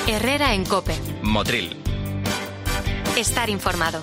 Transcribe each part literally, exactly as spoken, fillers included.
Herrera en COPE. Motril. Estar informado.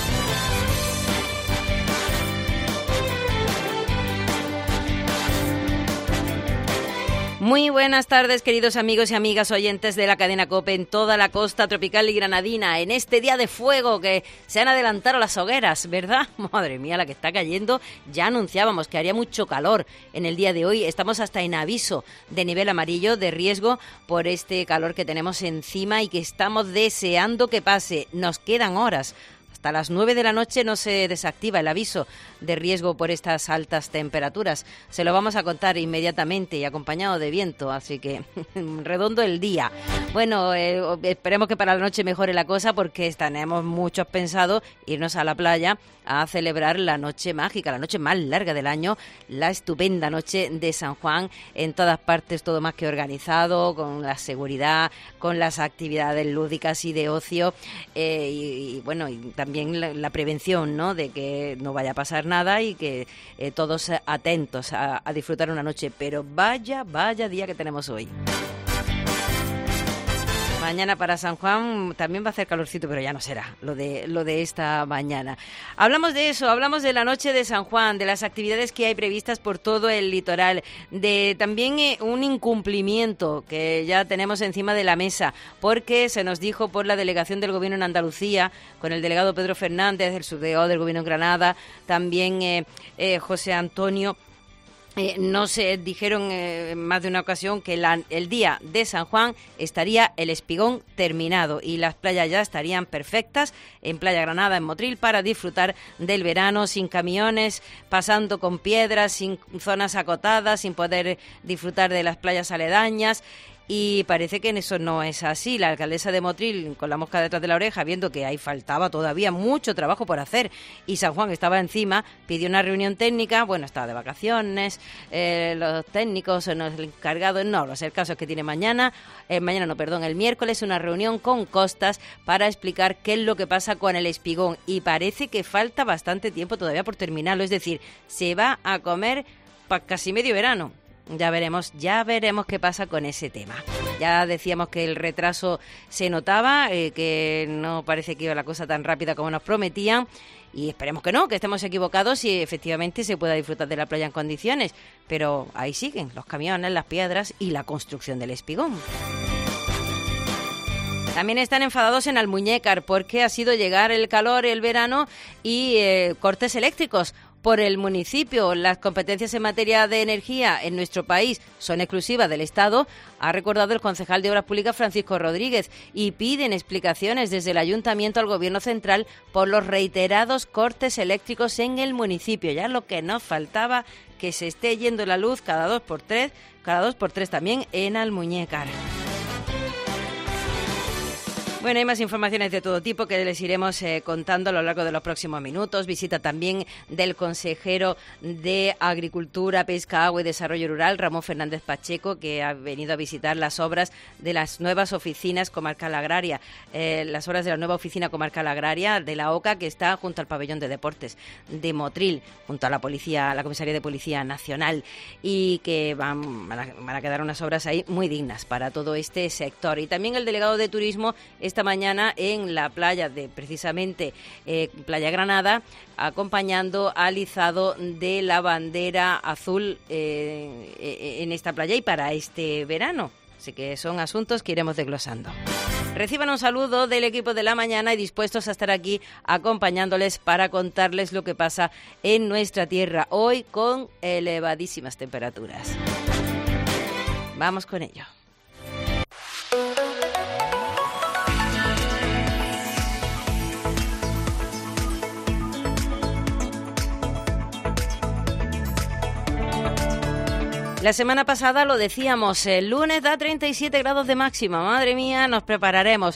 Muy buenas tardes, queridos amigos y amigas oyentes de la cadena COPE en toda la costa tropical y granadina, en este día de fuego que se han adelantado las hogueras, ¿verdad? Madre mía, la que está cayendo. Ya anunciábamos que haría mucho calor en el día de hoy. Estamos hasta en aviso de nivel amarillo de riesgo por este calor que tenemos encima y que estamos deseando que pase. Nos quedan horas. Hasta las nueve de la noche no se desactiva el aviso de riesgo por estas altas temperaturas. Se lo vamos a contar inmediatamente y acompañado de viento, así que redondo el día. Bueno, eh, esperemos que para la noche mejore la cosa porque tenemos muchos pensado irnos a la playa a celebrar la noche mágica, la noche más larga del año, la estupenda noche de San Juan, en todas partes todo más que organizado, con la seguridad, con las actividades lúdicas y de ocio, eh, y, y bueno, y también la, la prevención, ¿no?, de que no vaya a pasar nada y que eh, todos atentos a, a disfrutar una noche. Pero vaya, vaya día que tenemos hoy. Mañana para San Juan también va a hacer calorcito, pero ya no será lo de lo de esta mañana. Hablamos de eso, hablamos de la noche de San Juan, de las actividades que hay previstas por todo el litoral, de también eh, un incumplimiento que ya tenemos encima de la mesa, porque se nos dijo por la delegación del Gobierno en Andalucía, con el delegado Pedro Fernández, el subdelegado del Gobierno en Granada, también eh, eh, José Antonio. Eh, no se dijeron eh, más de una ocasión que la, el día de San Juan estaría el espigón terminado y las playas ya estarían perfectas en Playa Granada, en Motril, para disfrutar del verano sin camiones, pasando con piedras, sin zonas acotadas, sin poder disfrutar de las playas aledañas. Y parece que en eso no es así. La alcaldesa de Motril, con la mosca detrás de la oreja, viendo que ahí faltaba todavía mucho trabajo por hacer y San Juan estaba encima, pidió una reunión técnica. Bueno, estaba de vacaciones, eh, los técnicos, el encargado, no, el caso es que tiene mañana, eh, mañana no, perdón, el miércoles, una reunión con Costas para explicar qué es lo que pasa con el espigón. Y parece que falta bastante tiempo todavía por terminarlo, es decir, se va a comer para casi medio verano. Ya veremos, ya veremos qué pasa con ese tema. Ya decíamos que el retraso se notaba, eh, que no parece que iba la cosa tan rápida como nos prometían, y esperemos que no, que estemos equivocados y efectivamente se pueda disfrutar de la playa en condiciones. Pero ahí siguen los camiones, las piedras y la construcción del espigón. También están enfadados en Almuñécar porque ha sido llegar el calor, el verano y eh, cortes eléctricos por el municipio. Las competencias en materia de energía en nuestro país son exclusivas del Estado, ha recordado el concejal de Obras Públicas Francisco Rodríguez, y piden explicaciones desde el Ayuntamiento al Gobierno central por los reiterados cortes eléctricos en el municipio. Ya lo que nos faltaba, que se esté yendo la luz cada dos por tres, cada dos por tres también en Almuñécar. Bueno, hay más informaciones de todo tipo que les iremos eh, contando a lo largo de los próximos minutos. Visita también del consejero de Agricultura, Pesca, Agua y Desarrollo Rural, Ramón Fernández Pacheco, que ha venido a visitar las obras de las nuevas oficinas comarcal agraria, eh, las obras de la nueva oficina comarcal agraria de la OCA, que está junto al pabellón de deportes de Motril, junto a la policía, la comisaría de Policía Nacional, y que van, van, a, van a quedar unas obras ahí muy dignas para todo este sector. Y también el delegado de Turismo esta mañana en la playa de, precisamente, eh, Playa Granada, acompañando al izado de la bandera azul eh, en esta playa y para este verano. Así que son asuntos que iremos desglosando. Reciban un saludo del equipo de la mañana y dispuestos a estar aquí acompañándoles para contarles lo que pasa en nuestra tierra hoy con elevadísimas temperaturas. Vamos con ello. La semana pasada lo decíamos, el lunes da treinta y siete grados de máxima, madre mía, nos prepararemos.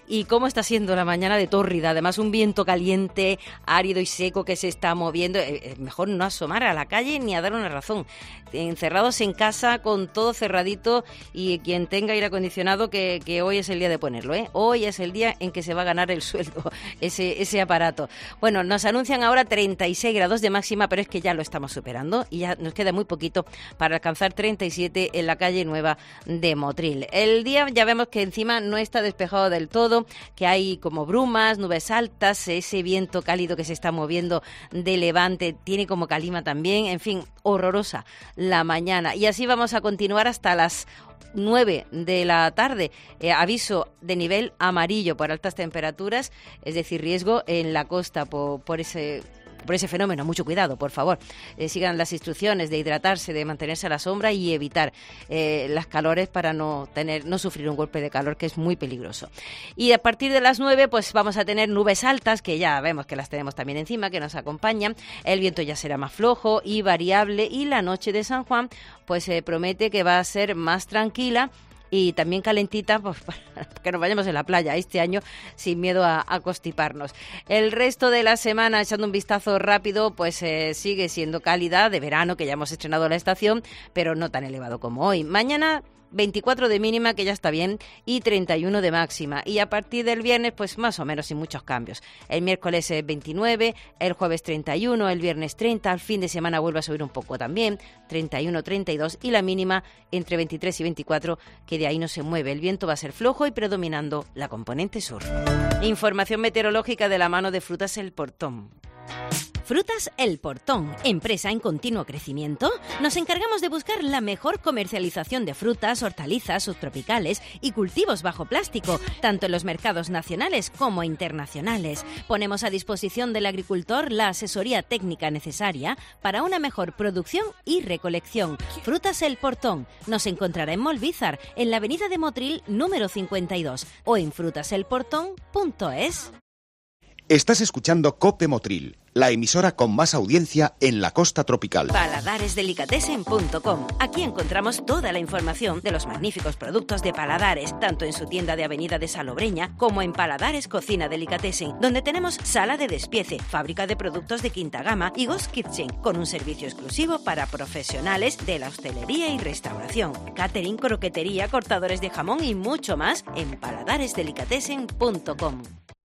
y cómo está siendo la mañana de tórrida. Además, un viento caliente, árido y seco que se está moviendo. Eh, mejor no asomar a la calle ni a dar una razón. Encerrados en casa con todo cerradito, y quien tenga aire acondicionado que, que hoy es el día de ponerlo, ¿eh? Hoy es el día en que se va a ganar el sueldo ese, ese aparato. Bueno, nos anuncian ahora treinta y seis grados de máxima, pero es que ya lo estamos superando y ya nos queda muy poquito para alcanzar treinta y siete en la calle Nueva de Motril. El día ya vemos que encima no está despejado del todo, que hay como brumas, nubes altas, ese viento cálido que se está moviendo de levante tiene como calima también, en fin, horrorosa la mañana. Y así vamos a continuar hasta las nueve de la tarde. Eh, aviso de nivel amarillo por altas temperaturas, es decir, riesgo en la costa por, por ese... por ese fenómeno. Mucho cuidado, por favor. Eh, sigan las instrucciones de hidratarse, de mantenerse a la sombra y evitar eh, las calores para no tener, no sufrir un golpe de calor, que es muy peligroso. Y a partir de las nueve, pues vamos a tener nubes altas, que ya vemos que las tenemos también encima, que nos acompañan. El viento ya será más flojo y variable, y la noche de San Juan pues se eh, promete que va a ser más tranquila y también calentita, pues para que nos vayamos en la playa este año sin miedo a, a constiparnos. El resto de la semana, echando un vistazo rápido, pues eh, sigue siendo cálida, de verano, que ya hemos estrenado la estación, pero no tan elevado como hoy. Mañana veinticuatro de mínima, que ya está bien, y treinta y uno de máxima. Y a partir del viernes, pues más o menos sin muchos cambios. El miércoles es veintinueve, el jueves treinta y uno, el viernes treinta, al fin de semana vuelve a subir un poco también, treinta y uno, treinta y dos, y la mínima entre veintitrés y veinticuatro, que de ahí no se mueve. El viento va a ser flojo y predominando la componente sur. Información meteorológica de la mano de Frutas El Portón. Frutas El Portón, empresa en continuo crecimiento. Nos encargamos de buscar la mejor comercialización de frutas, hortalizas, subtropicales y cultivos bajo plástico, tanto en los mercados nacionales como internacionales. Ponemos a disposición del agricultor la asesoría técnica necesaria para una mejor producción y recolección. Frutas El Portón nos encontrará en Molvízar, en la avenida de Motril número cincuenta y dos, o en frutas el portón punto es. Estás escuchando COPE Motril, la emisora con más audiencia en la costa tropical. paladares delicatessen punto com. Aquí encontramos toda la información de los magníficos productos de Paladares, tanto en su tienda de Avenida de Salobreña como en Paladares Cocina Delicatessen, donde tenemos sala de despiece, fábrica de productos de quinta gama y Ghost Kitchen, con un servicio exclusivo para profesionales de la hostelería y restauración, catering, croquetería, cortadores de jamón y mucho más en paladares delicatessen punto com.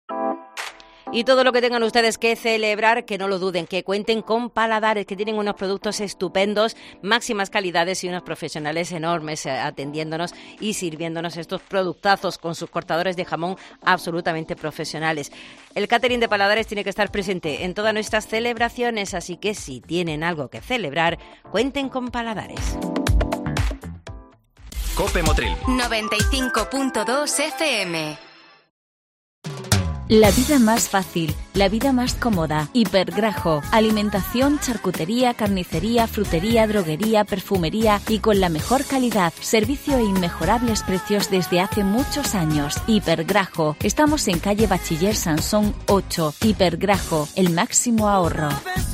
Y todo lo que tengan ustedes que celebrar, que no lo duden, que cuenten con Paladares, que tienen unos productos estupendos, máximas calidades y unos profesionales enormes atendiéndonos y sirviéndonos estos productazos con sus cortadores de jamón absolutamente profesionales. El catering de Paladares tiene que estar presente en todas nuestras celebraciones, así que si tienen algo que celebrar, cuenten con Paladares. COPE Motril noventa y cinco punto dos F M. La vida más fácil, la vida más cómoda. Hipergrajo, alimentación, charcutería, carnicería, frutería, droguería, perfumería y con la mejor calidad, servicio e inmejorables precios desde hace muchos años. Hipergrajo, estamos en calle Bachiller Sansón ocho. Hipergrajo, el máximo ahorro.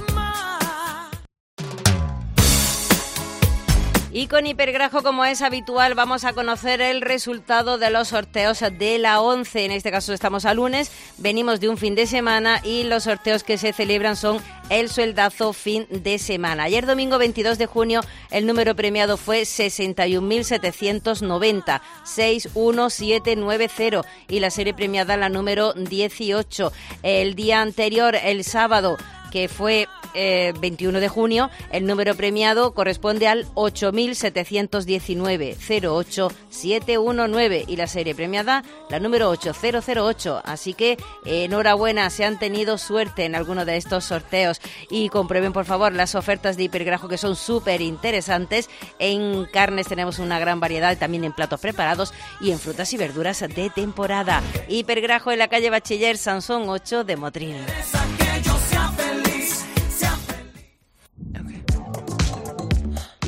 Y con Hipergrajo, como es habitual, vamos a conocer el resultado de los sorteos de la once. En este caso estamos a lunes, venimos de un fin de semana y los sorteos que se celebran son el sueldazo fin de semana. Ayer domingo veintidós de junio el número premiado fue sesenta y un mil setecientos noventa, seis uno siete nueve cero, y la serie premiada la número dieciocho. El día anterior, el sábado, que fue eh, veintiuno de junio, el número premiado corresponde al ocho mil setecientos diecinueve, cero ocho siete uno nueve, y la serie premiada la número ocho cero cero ocho. Así que eh, enhorabuena, se han tenido suerte en alguno de estos sorteos, y comprueben por favor las ofertas de Hipergrajo, que son súper interesantes. En carnes tenemos una gran variedad, también en platos preparados y en frutas y verduras de temporada. Hipergrajo en la calle Bachiller Sansón ocho de Motril.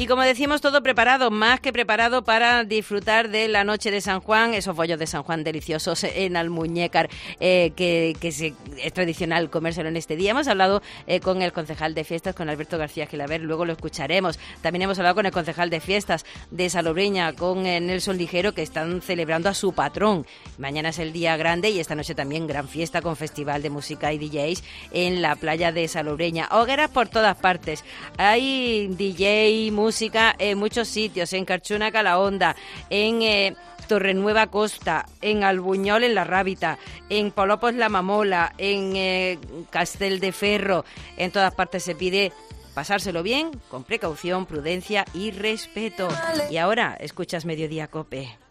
Y como decíamos, todo preparado, más que preparado para disfrutar de la noche de San Juan, esos bollos de San Juan deliciosos en Almuñécar, eh, que, que se, es tradicional comérselo en este día. Hemos hablado eh, con el concejal de fiestas, con Alberto García Gilaver, luego lo escucharemos. También hemos hablado con el concejal de fiestas de Salobreña, con eh, Nelson Ligero, que están celebrando a su patrón. Mañana es el día grande y esta noche también gran fiesta con festival de música y D Js en la playa de Salobreña. Hogueras por todas partes. Hay D J, música en muchos sitios, en Carchuna Calahonda, en eh, Torrenueva Costa, en Albuñol en La Rábita, en Polopos La Mamola, en eh, Casteldeferro. En todas partes se pide pasárselo bien, con precaución, prudencia y respeto. Y ahora escuchas Mediodía Cope.